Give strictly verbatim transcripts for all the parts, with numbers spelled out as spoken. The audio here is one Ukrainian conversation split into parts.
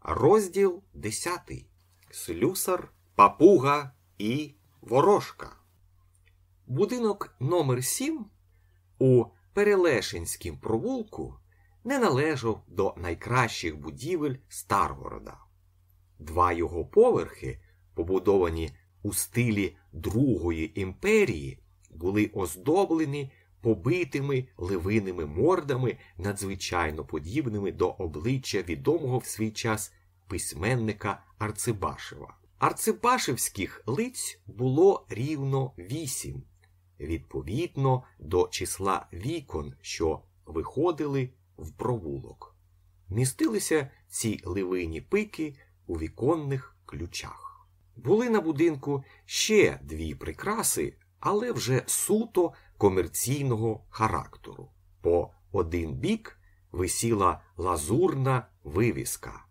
Розділ десятий. Слюсар, папуга і ворожка. Будинок номер сім у Перелешинськім провулку не належав до найкращих будівель Старгорода. Два його поверхи, побудовані у стилі Другої імперії, були оздоблені побитими левиними мордами, надзвичайно подібними до обличчя відомого в свій час письменника Арцибашева. Арцибашевських лиць було рівно вісім, відповідно до числа вікон, що виходили в провулок. Містилися ці левині пики у віконних ключах. Були на будинку ще дві прикраси, але вже суто комерційного характеру. По один бік висіла лазурна вивіска: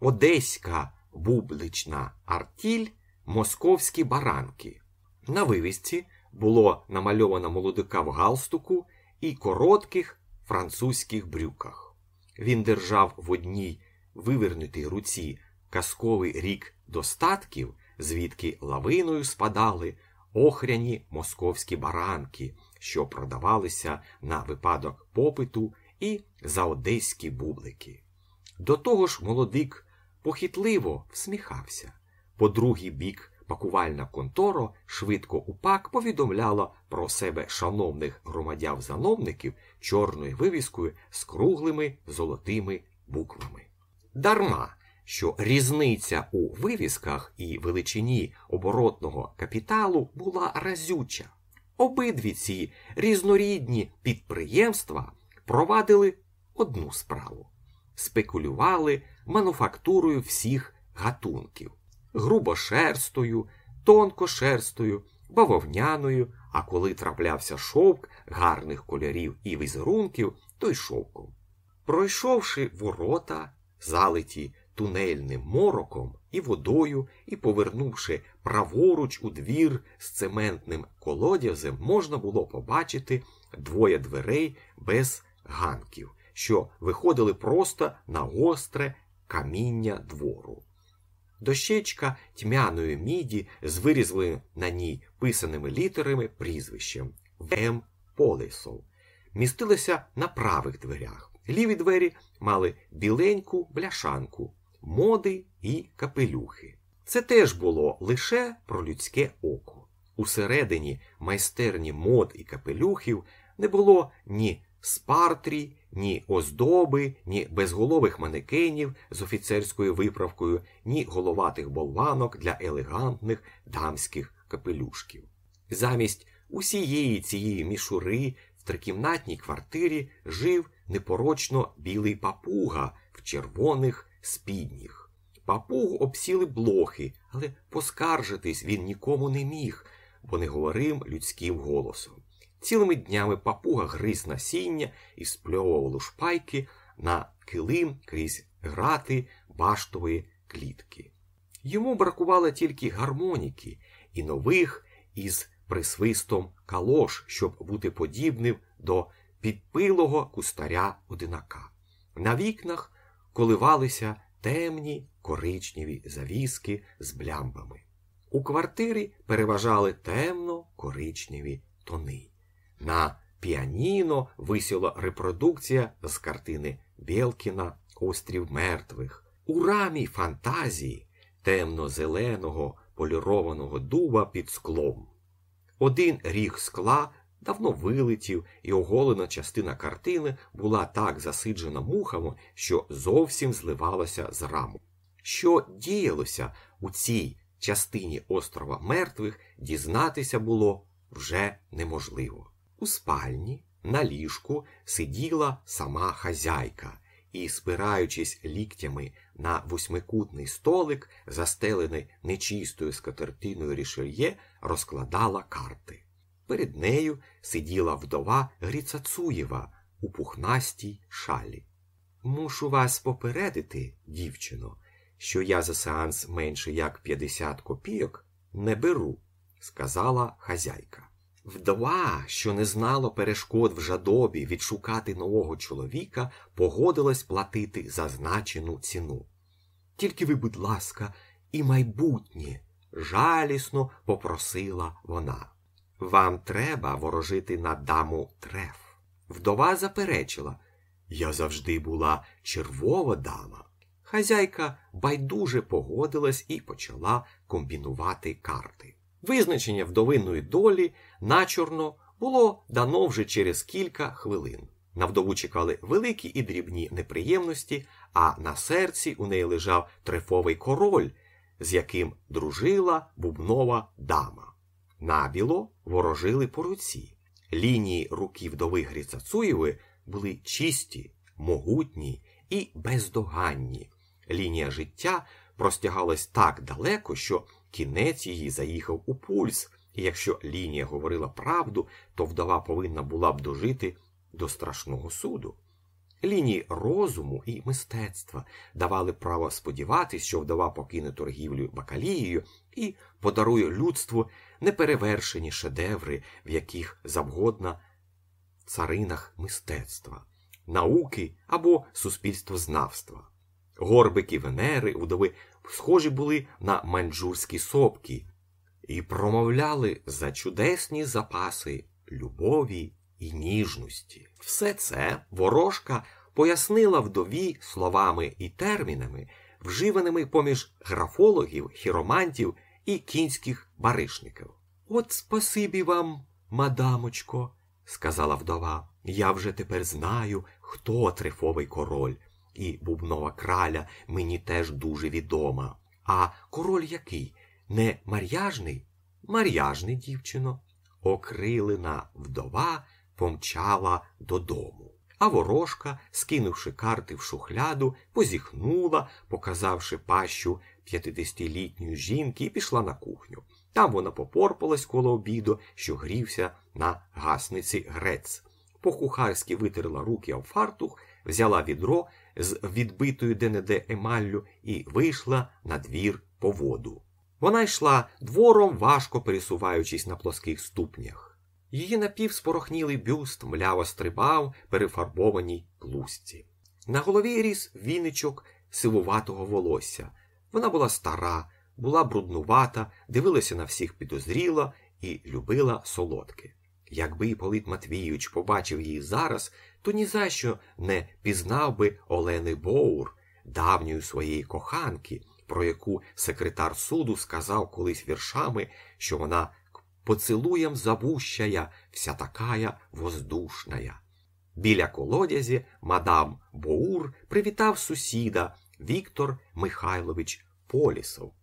Одеська бублична артіль, московські баранки. На вивісці було намальовано молодика в галстуку і коротких французьких брюках. Він держав в одній вивернутій руці казковий рік достатків, звідки лавиною спадали охряні московські баранки, що продавалися на випадок попиту, і за одеські бублики. До того ж молодик похитливо всміхався. По другий бік пакувальна контора швидко упак повідомляла про себе шановних громадян-зановників чорною вивіскою з круглими золотими буквами. Дарма, що різниця у вивісках і величині оборотного капіталу була разюча. Обидві ці різнорідні підприємства провадили одну справу – спекулювали мануфактурою всіх гатунків – грубошерстою, тонкошерстою, бавовняною, а коли траплявся шовк гарних кольорів і візерунків, то й шовком. Пройшовши ворота, залиті тунельним мороком і водою, і повернувши праворуч у двір з цементним колодязем, можна було побачити двоє дверей без ганків, що виходили просто на гостре каміння двору. Дощечка тьмяної міді з вирізаним на ній писаними літерами прізвищем В М Полисов містилася на правих дверях. Ліві двері мали біленьку бляшанку, моди і капелюхи. Це теж було лише про людське око. Усередині майстерні мод і капелюхів не було ні спартрі, ні оздоби, ні безголових манекенів з офіцерською виправкою, ні головатих болванок для елегантних дамських капелюшків. Замість усієї цієї мішури в трикімнатній квартирі жив непорочно білий папуга в червоних спідніх. Папугу обсіли блохи, але поскаржитись він нікому не міг, бо не говорив людським голосом. Цілими днями папуга гриз насіння і спльовував лушпайки на килим крізь грати баштової клітки. Йому бракувало тільки гармоніки і нових із присвистом калош, щоб бути подібним до підпилого кустаря-одинака. На вікнах коливалися темні коричневі завіски з блямбами. У квартирі переважали темно-коричневі тони. На піаніно висіла репродукція з картини Бєлкіна «Острів мертвих». У рамі фантазії темно-зеленого полірованого дуба під склом. Один ріг скла давно вилетів, і оголена частина картини була так засиджена мухами, що зовсім зливалася з раму. Що діялося у цій частині острова мертвих, дізнатися було вже неможливо. У спальні на ліжку сиділа сама хазяйка і, спираючись ліктями на восьмикутний столик, застелений нечистою скатертиною рішельє, розкладала карти. Перед нею сиділа вдова Грицацуєва у пухнастій шалі. «Мушу вас попередити, дівчино, що я за сеанс менше як п'ятдесят копійок не беру», – сказала хазяйка. Вдова, що не знала перешкод в жадобі відшукати нового чоловіка, погодилась платити зазначену ціну. Тільки ви, будь ласка, і майбутнє, жалісно попросила вона. Вам треба ворожити на даму Треф. Вдова заперечила. Я завжди була червова дама. Хазяйка байдуже погодилась і почала комбінувати карти. Визначення вдовиної долі начорно було дано вже через кілька хвилин. На вдову чекали великі і дрібні неприємності, а на серці у неї лежав трефовий король, з яким дружила бубнова дама. Набіло ворожили по руці. Лінії руки вдови Грицацуєвої були чисті, могутні і бездоганні. Лінія життя простягалась так далеко, що кінець її заїхав у пульс, і якщо лінія говорила правду, то вдова повинна була б дожити до страшного суду. Лінії розуму і мистецтва давали право сподіватись, що вдова покине торгівлю бакалією і подарує людству неперевершені шедеври, в яких завгодно царинах мистецтва, науки або суспільствознавства. Горбики Венери вдови схожі були на маньчжурські сопки і промовляли за чудесні запаси любові і ніжності. Все це ворожка пояснила вдові словами і термінами, вживаними поміж графологів, хіромантів і кінських баришників. «От спасибі вам, мадамочко», – сказала вдова, – «я вже тепер знаю, хто трефовий король, і бубнова краля мені теж дуже відома. А король який? Не мар'яжний?» «Мар'яжний, дівчино». Окрилена вдова помчала додому. А ворожка, скинувши карти в шухляду, позіхнула, показавши пащу п'ятдесятилітньої жінки, і пішла на кухню. Там вона попорпалась коло обіду, що грівся на гасниці грець. По-кухарськи витерла руки об фартух, взяла відро з відбитою де-не-де емаллю і вийшла на двір по воду. Вона йшла двором, важко пересуваючись на плоских ступнях. Її напівспорохнілий бюст мляво стрибав перефарбованій плустці. На голові ріс віничок сивуватого волосся. Вона була стара, була бруднувата, дивилася на всіх підозріло і любила солодке. Якби Іпполит Матвійович побачив її зараз, то ні за що не пізнав би Олени Боур, давньої своєї коханки, про яку секретар суду сказав колись віршами, що вона «поцелуєм забущая, вся такая воздушная». Біля колодязі мадам Боур привітав сусіда Віктор Михайлович Полісов,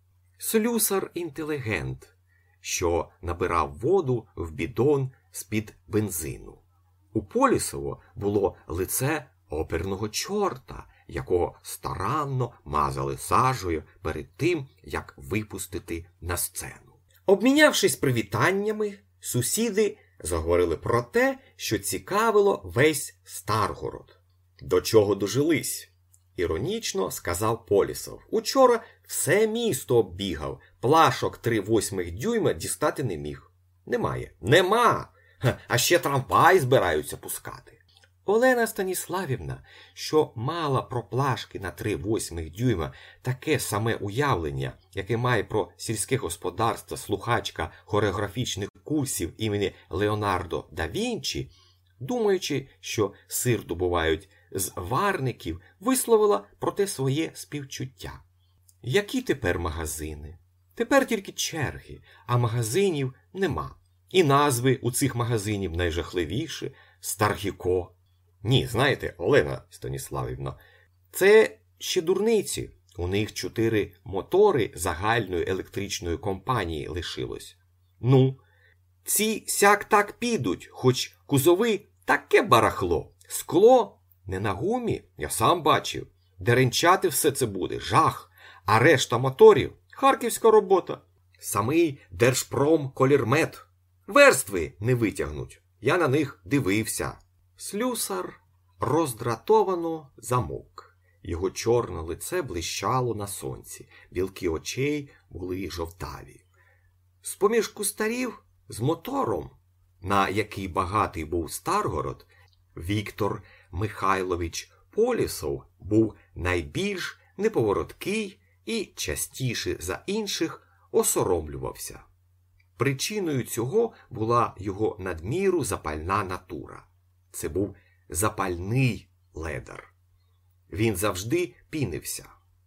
слюсар-інтелігент, що набирав воду в бідон з-під бензину. У Полісова було лице оперного чорта, якого старанно мазали сажею перед тим, як випустити на сцену. Обмінявшись привітаннями, сусіди заговорили про те, що цікавило весь Старгород. «До чого дожились?» – іронічно сказав Полісов. «Учора все місто оббігав, плашок три восьмих дюйма дістати не міг». «Немає». «Нема! А ще трамвай збираються пускати». Олена Станіславівна, що мала про плашки на три восьмих дюйма таке саме уявлення, яке має про сільське господарство слухачка хореографічних курсів імені Леонардо да Вінчі, думаючи, що сир добувають з варників, висловила проте своє співчуття. Які тепер магазини? Тепер тільки черги, а магазинів нема. І назви у цих магазинів найжахливіші – Старгіко. Ні, знаєте, Олена Станіславівна, це ще дурниці. У них чотири мотори загальної електричної компанії лишилось. Ну, ці сяк так підуть, хоч кузови таке барахло. Скло не на гумі, я сам бачив. Деренчати все це буде, жах. А решта моторів – харківська робота. Самий Держпромколірмет. Верстви не витягнуть. Я на них дивився. Слюсар роздратовано замовк. Його чорне лице блищало на сонці, білки очей були жовтаві. З-поміж кустарів з мотором, на який багатий був Старгород, Віктор Михайлович Полісов був найбільш неповороткий і частіше за інших осоромлювався. Причиною цього була його надміру запальна натура. Це був запальний ледар. Він завжди пінився.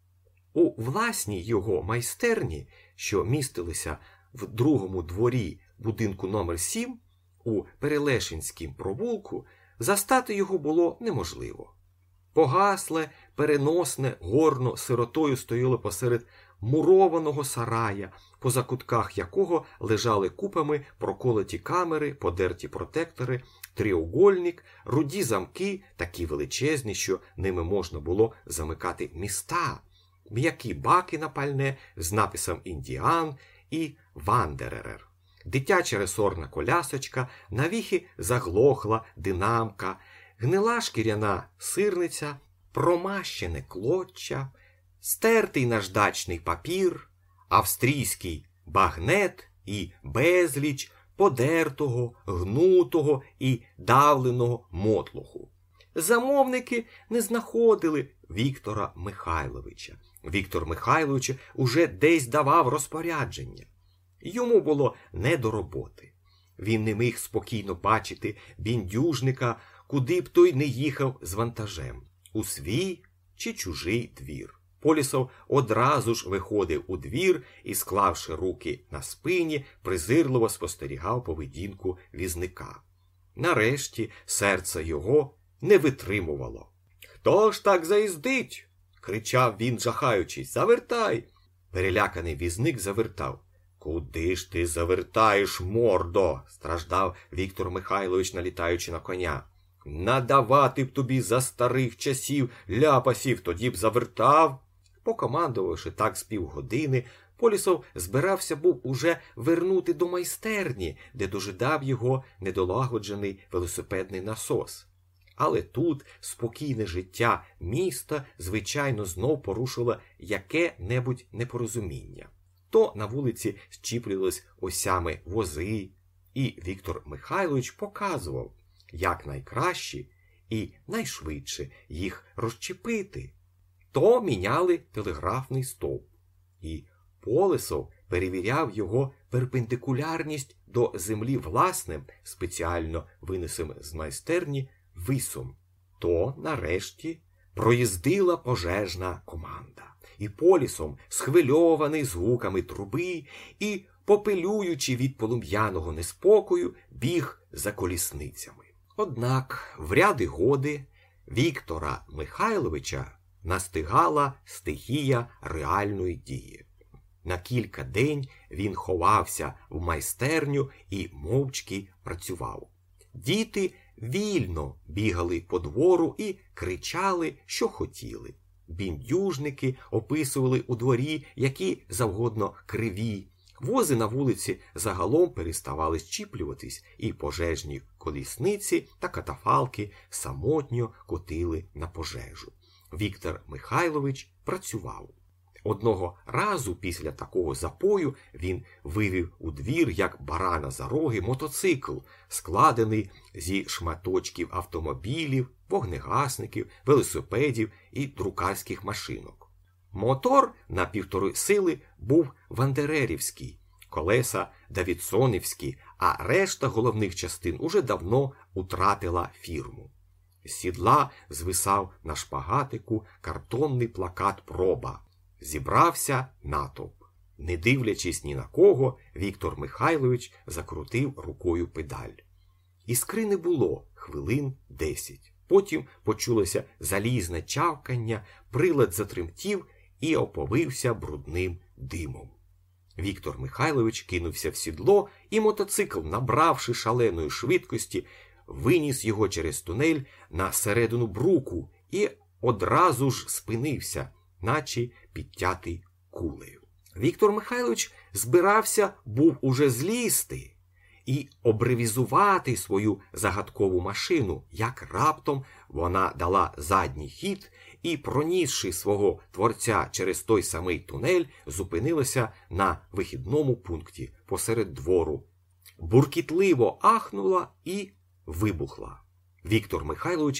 У власній його майстерні, що містилися в другому дворі будинку номер сім, у Перелешинськім провулку, застати його було неможливо. Погасле, переносне горно сиротою стояло посеред мурованого сарая, по закутках якого лежали купами проколоті камери, подерті протектори, тріугольник, руді замки, такі величезні, що ними можна було замикати міста, м'які баки на пальне з написом «Індіан» і «Вандеререр». Дитяча ресорна колясочка, навіхи заглохла динамка, гнила шкіряна сирниця, промащене клоччя, стертий наждачний папір, австрійський багнет і безліч подертого, гнутого і давленого мотлуху. Замовники не знаходили Віктора Михайловича. Віктор Михайлович уже десь давав розпорядження. Йому було не до роботи. Він не міг спокійно бачити біндюжника, куди б той не їхав з вантажем – у свій чи чужий двір. Полісов одразу ж виходив у двір і, склавши руки на спині, презирливо спостерігав поведінку візника. Нарешті серце його не витримувало. «Хто ж так заїздить?» – кричав він, жахаючись. «Завертай!» Переляканий візник завертав. «Куди ж ти завертаєш, мордо?» – страждав Віктор Михайлович, налітаючи на коня. «Надавати б тобі за старих часів ляпасів, тоді б завертав!» Покомандувавши так з півгодини, Полісов збирався був уже вернути до майстерні, де дожидав його недолагоджений велосипедний насос. Але тут спокійне життя міста, звичайно, знов порушило яке-небудь непорозуміння. То на вулиці зчіплювались осями вози, і Віктор Михайлович показував, як найкраще і найшвидше їх розчепити. То міняли телеграфний стовп, і Полісов перевіряв його перпендикулярність до землі власним, спеціально винесеним з майстерні, висом. То, нарешті, проїздила пожежна команда. І Полісов, схвильований звуками труби і попелюючи від полум'яного неспокою, біг за колісницями. Однак в ряди годи Віктора Михайловича настигала стихія реальної дії. На кілька день він ховався в майстерню і мовчки працював. Діти вільно бігали по двору і кричали, що хотіли. Біндюжники описували у дворі які завгодно криві. Вози на вулиці загалом переставали зчіплюватись, і пожежні колісниці та катафалки самотньо котили на пожежу. Віктор Михайлович працював. Одного разу після такого запою він вивів у двір, як барана за роги, мотоцикл, складений зі шматочків автомобілів, вогнегасників, велосипедів і друкарських машинок. Мотор на півтори сили був вандерерівський, колеса давідсонівські, а решта головних частин уже давно утратила фірму. З сідла звисав на шпагатику картонний плакат «Проба». Зібрався натовп. Не дивлячись ні на кого, Віктор Михайлович закрутив рукою педаль. Іскри не було хвилин десять. Потім почулося залізне чавкання, прилад затремтів і оповився брудним димом. Віктор Михайлович кинувся в сідло, і мотоцикл, набравши шаленої швидкості, виніс його через тунель на середину бруку і одразу ж спинився, наче підтятий кулею. Віктор Михайлович збирався був уже злізти і обревізувати свою загадкову машину, як раптом вона дала задній хід і, пронісши свого творця через той самий тунель, зупинилася на вихідному пункті посеред двору. Буркітливо ахнула і вибухла. Віктор Михайлович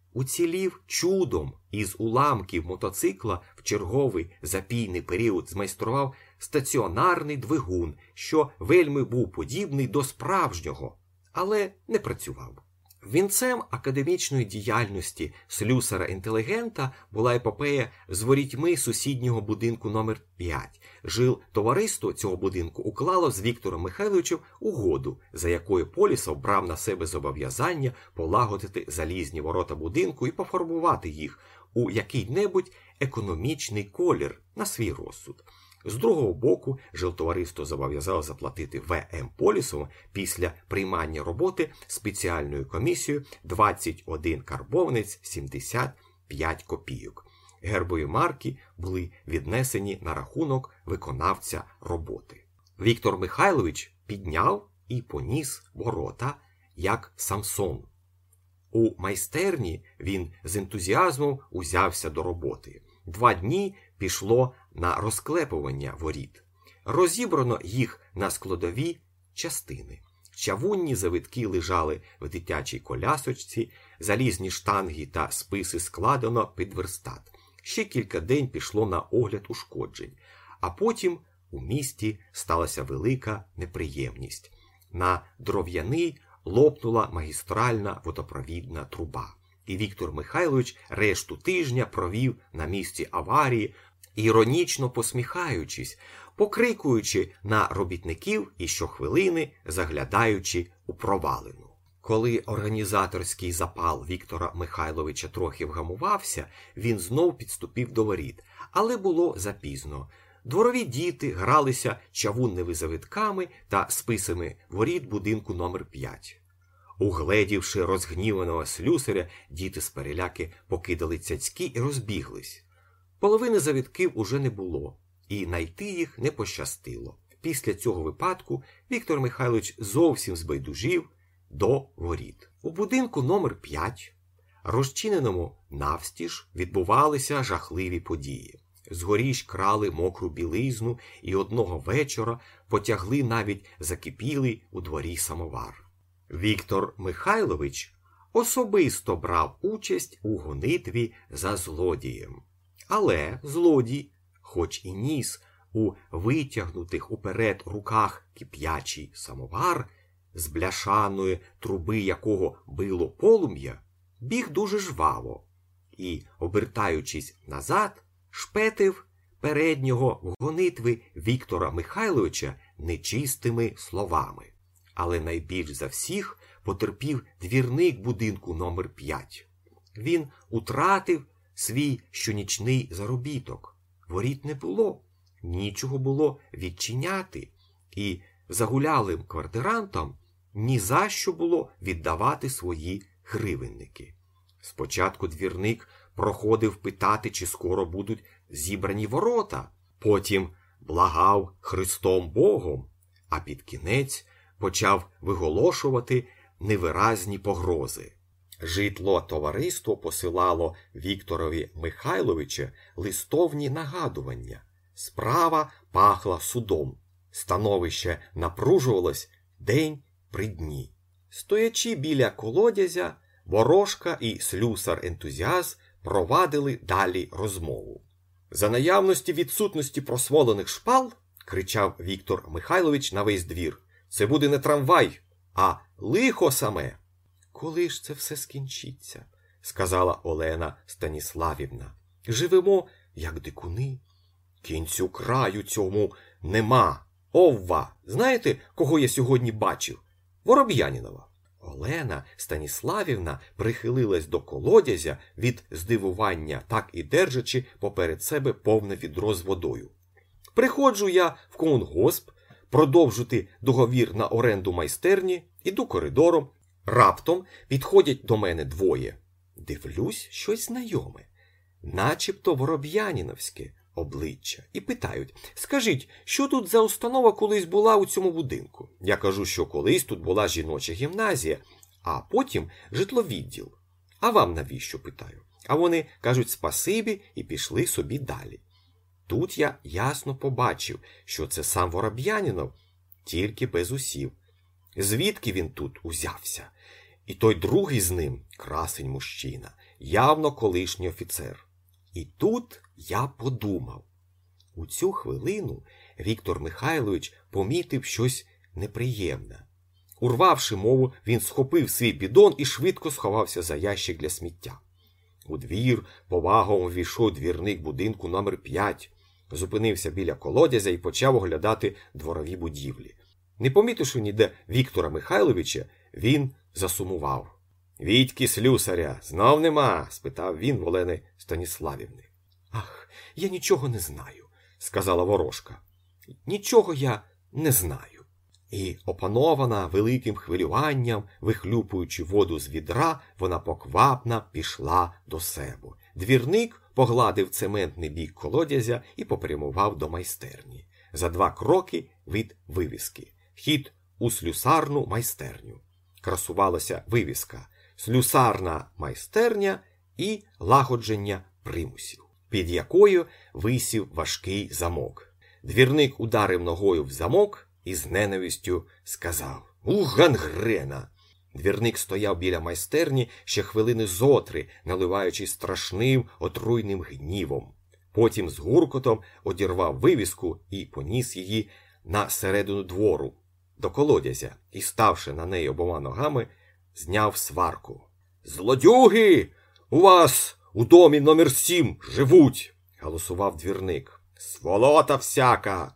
уцілів чудом із уламків мотоцикла в черговий запійний період змайстрував стаціонарний двигун, що вельми був подібний до справжнього, але не працював. Вінцем академічної діяльності слюсара-інтелігента була епопея з ворітьми сусіднього будинку номер п'ять. Жил товариство цього будинку уклало з Віктором Михайловичем угоду, за якою Полісов брав на себе зобов'язання полагодити залізні ворота будинку і пофарбувати їх у який-небудь економічний колір на свій розсуд. З другого боку, жилтовариство зобов'язало заплатити В М Полісову після приймання роботи спеціальною комісією двадцять один карбованець сімдесят п'ять копійок. Гербові марки були віднесені на рахунок виконавця роботи. Віктор Михайлович підняв і поніс ворота, як Самсон. У майстерні він з ентузіазмом узявся до роботи. Два дні пішло на розклепування воріт. Розібрано їх на складові частини. Чавунні завитки лежали в дитячій колясочці, залізні штанги та списи складено під верстат. Ще кілька день пішло на огляд ушкоджень. А потім у місті сталася велика неприємність. На дров'яний лопнула магістральна водопровідна труба. І Віктор Михайлович решту тижня провів на місці аварії, іронічно посміхаючись, покрикуючи на робітників і щохвилини заглядаючи у провалину. Коли організаторський запал Віктора Михайловича трохи вгамувався, він знов підступив до воріт. Але було запізно. Дворові діти гралися чавунними завитками та списами воріт будинку номер п'ять. Угледівши розгніваного слюсаря, діти з переляки покидали цяцьки і розбіглись. Половини завитків уже не було, і найти їх не пощастило. Після цього випадку Віктор Михайлович зовсім збайдужів до воріт. У будинку номер п'ять, розчиненому навстіж, відбувалися жахливі події. Згоріш крали мокру білизну і одного вечора потягли навіть закипілий у дворі самовар. Віктор Михайлович особисто брав участь у гонитві за злодієм. Але злодій, хоч і ніс у витягнутих уперед руках кип'ячий самовар, з бляшаної труби якого било полум'я, біг дуже жваво і, обертаючись назад, шпетив переднього в гонитви Віктора Михайловича нечистими словами. Але найбільш за всіх потерпів двірник будинку номер п'ять. Він утратив свій щонічний заробіток. Воріт не було, нічого було відчиняти, і загулялим квартирантам ні за що було віддавати свої гривенники. Спочатку двірник проходив питати, чи скоро будуть зібрані ворота, потім благав Христом Богом, а під кінець почав виголошувати невиразні погрози. Житло товариство посилало Вікторові Михайловичу листовні нагадування. Справа пахла судом. Становище напружувалось день при дні. Стоячи біля колодязя, Ворожка і слюсар-ентузіаст провадили далі розмову. «За наявності відсутності просволених шпал, – кричав Віктор Михайлович на весь двір, – це буде не трамвай, а лихо саме». «Коли ж це все скінчиться?» – сказала Олена Станіславівна. «Живемо, як дикуни». «Кінцю краю цьому нема. Овва! Знаєте, кого я сьогодні бачив? Вороб'янінова». Олена Станіславівна прихилилась до колодязя від здивування, так і держачи поперед себе повне відро з водою. «Приходжу я в комунгосп, продовжити договір на оренду майстерні, іду коридором. Раптом підходять до мене двоє. Дивлюсь, щось знайоме, начебто вороб'яніновське обличчя, і питають: «Скажіть, що тут за установа колись була у цьому будинку?» Я кажу, що колись тут була жіноча гімназія, а потім житловідділ. «А вам навіщо?» – питаю. А вони кажуть спасибі і пішли собі далі. Тут я ясно побачив, що це сам Вороб'янінов, тільки без усів. Звідки він тут узявся? І той другий з ним – красень мужчина. явно колишній офіцер. І тут я подумав. У цю хвилину Віктор Михайлович помітив щось неприємне. Урвавши мову, він схопив свій бідон і швидко сховався за ящик для сміття. У двір повагом увійшов двірник будинку номер п'ять, зупинився біля колодязя і почав оглядати дворові будівлі. Не помітивши ніде Віктора Михайловича, він засумував. «Вітьки слюсаря знов нема?» – спитав він в Олени Станіславівни. «Ах, я нічого не знаю», – сказала ворожка. «Нічого я не знаю». І, опанована великим хвилюванням, вихлюпуючи воду з відра, вона поквапно пішла до себе. Двірник погладив цементний бік колодязя і попрямував до майстерні. За два кроки від вивіски. Вхід у слюсарну майстерню. Красувалася вивіска «Слюсарна майстерня» і «Лагодження примусів», під якою висів важкий замок. Двірник ударив ногою в замок і з ненавистю сказав «Ух, гангрена!». Двірник стояв біля майстерні ще хвилини зотри, наливаючись страшним отруйним гнівом. Потім з гуркотом одірвав вивіску і поніс її на середину двору, до колодязя, і, ставши на неї обома ногами, зняв сварку. «Злодюги! У вас у домі номер сім живуть!» – голосував двірник. «Сволота всяка!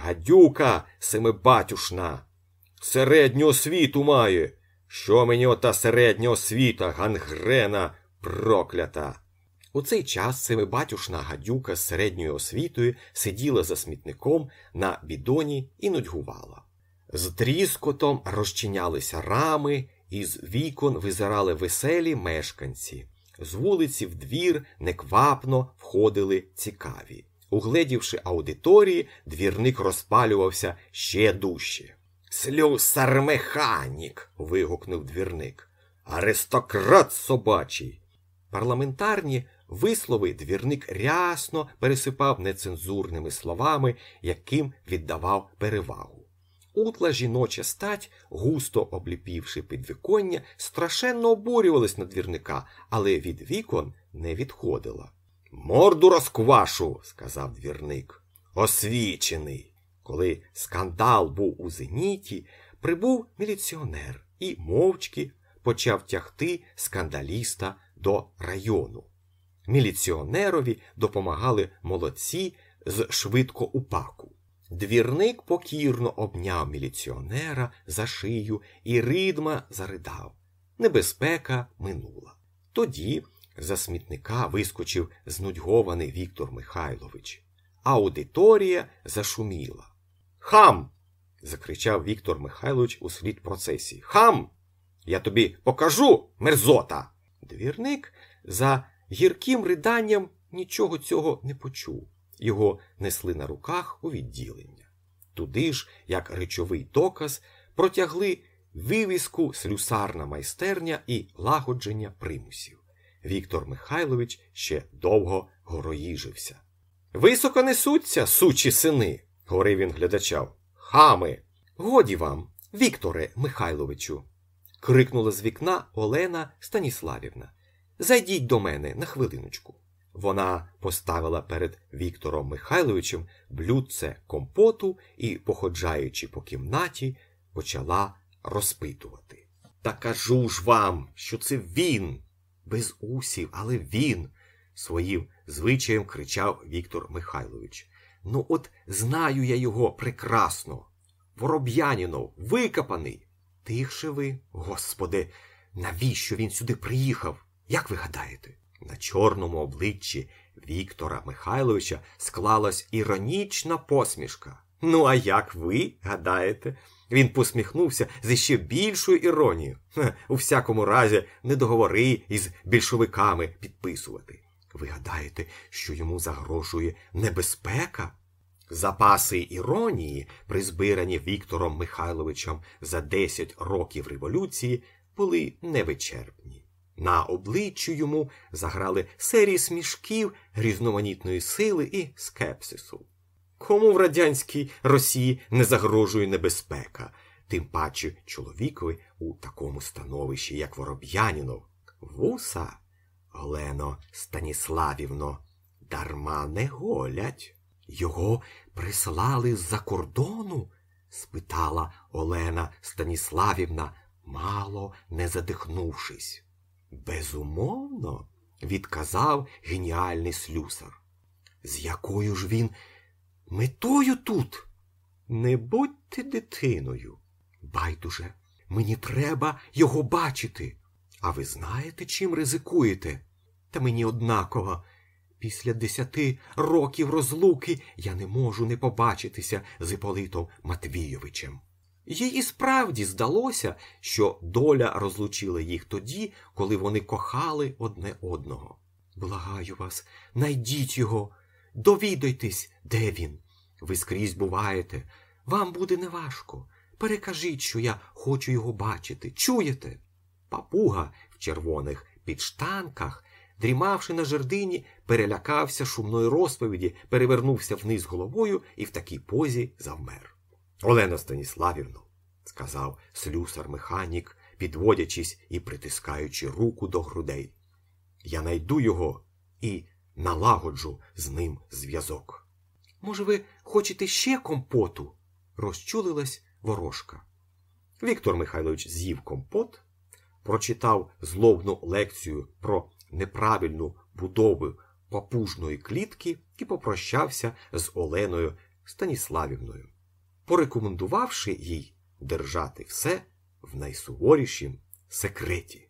Гадюка семибатюшна! Середню освіту має! Що мені ота середня освіта, гангрена проклята!» У цей час семибатюшна гадюка з середньою освітою сиділа за смітником на бідоні і нудьгувала. З тріскотом розчинялися рами, із вікон визирали веселі мешканці. З вулиці в двір неквапно входили цікаві. Угледівши аудиторії, двірник розпалювався ще дужче. «Слюсар-механік!» – вигукнув двірник. «Аристократ собачий!» Парламентарні вислови двірник рясно пересипав нецензурними словами, яким віддавав перевагу. Утла жіноча стать, густо обліпівши підвіконня, страшенно обурювалась на двірника, але від вікон не відходила. «Морду розквашу!» – сказав двірник. «Освічений!» Коли скандал був у зеніті, прибув міліціонер і мовчки почав тягти скандаліста до району. Міліціонерові допомагали молодці з швидкоупаку. Двірник покірно обняв міліціонера за шию і ридма заридав. Небезпека минула. Тоді за смітника вискочив знудьгований Віктор Михайлович. Аудиторія зашуміла. «Хам!» – закричав Віктор Михайлович услід процесії. «Хам! Я тобі покажу, мерзота!» Двірник за гірким riданням нічого цього не почув. Його несли на руках у відділення. Туди ж, як речовий доказ, протягли вивіску «Слюсарна майстерня» і «Лагодження примусів». Віктор Михайлович ще довго гороїжився. «Високо несуться, сучі сини!» – говорив він глядачам. «Хами! Годі вам, Вікторе Михайловичу!» – крикнула з вікна Олена Станіславівна. «Зайдіть до мене на хвилиночку». Вона поставила перед Віктором Михайловичем блюдце компоту і, походжаючи по кімнаті, почала розпитувати. «Та кажу ж вам, що це він! Без усів, але він!» – своїм звичаєм кричав Віктор Михайлович. «Ну от знаю я його прекрасно! Вороб'янінов, викопаний!» «Тихше ви, Господи! Навіщо він сюди приїхав? Як ви гадаєте?» На чорному обличчі Віктора Михайловича склалась іронічна посмішка. «Ну, а як ви гадаєте?» Він посміхнувся з іще більшою іронією. «У всякому разі, не договори із більшовиками підписувати. Ви гадаєте, що йому загрожує небезпека?» Запаси іронії, призбирані Віктором Михайловичем за десять років революції, були невичерпні. На обличчю йому заграли серії смішків різноманітної сили і скепсису. Кому в радянській Росії не загрожує небезпека, тим паче чоловікові у такому становищі, як Вороб'янінов? Вуса, Олено Станіславівно, дарма не голять. Його прислали з-за кордону? Спитала Олена Станіславівна, мало не задихнувшись. Безумовно, відказав геніальний слюсар. З якою ж він метою тут? Не будьте дитиною. Байдуже, мені треба його бачити. А ви знаєте, чим ризикуєте? Та мені однаково. Після десяти років розлуки я не можу не побачитися з Іполитом Матвійовичем. Їй і справді здалося, що доля розлучила їх тоді, коли вони кохали одне одного. Благаю вас, найдіть його, довідайтесь, де він. Ви скрізь буваєте, вам буде неважко. Перекажіть, що я хочу його бачити. Чуєте? Папуга в червоних підштанках, дрімавши на жердині, перелякався шумної розповіді, перевернувся вниз головою і в такій позі завмер. Олено Станіславівно, сказав слюсар-механік, підводячись і притискаючи руку до грудей, я найду його і налагоджу з ним зв'язок. Може, ви хочете ще компоту? Розчулилась ворожка. Віктор Михайлович з'їв компот, прочитав злобну лекцію про неправильну будову папужної клітки і попрощався з Оленою Станіславівною, порекомендувавши їй держати все в найсуворішім секреті.